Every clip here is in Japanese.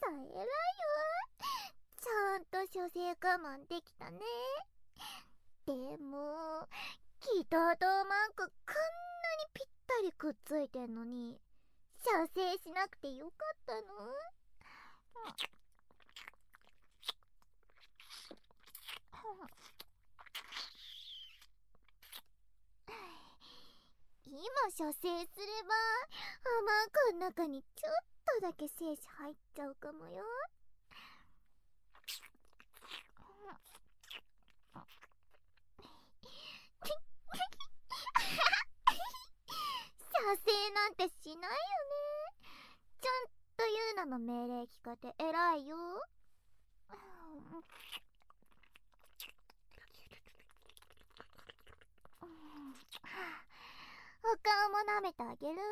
さん偉いわ。ちゃんと処世我慢できたね。でもキトーとマークこんなにぴったりくっついてんのに射精しなくてよかったの？今射精すればマークの中にちょっとだけ精子入っちゃうかもよ。射精なんてしないよね。ちゃんと言うのの命令聞かて偉いよ。お顔も舐めてあげる？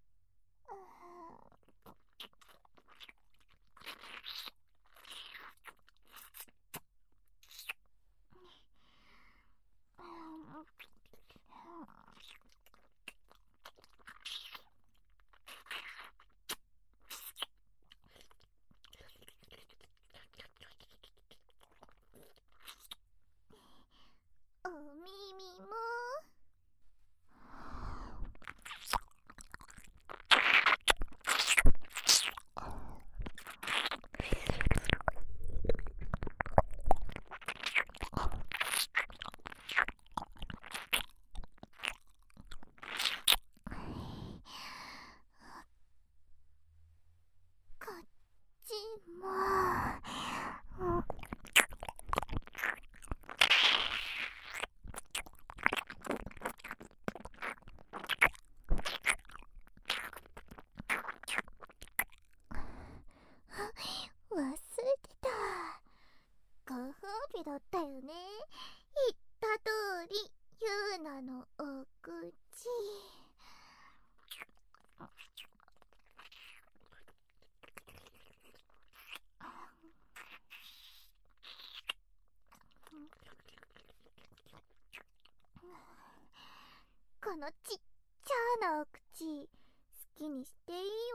お耳も。こっちも。忘れてた。ご褒美だったよね。言った通りユーナのお口。このちっちゃなお口好きにしていい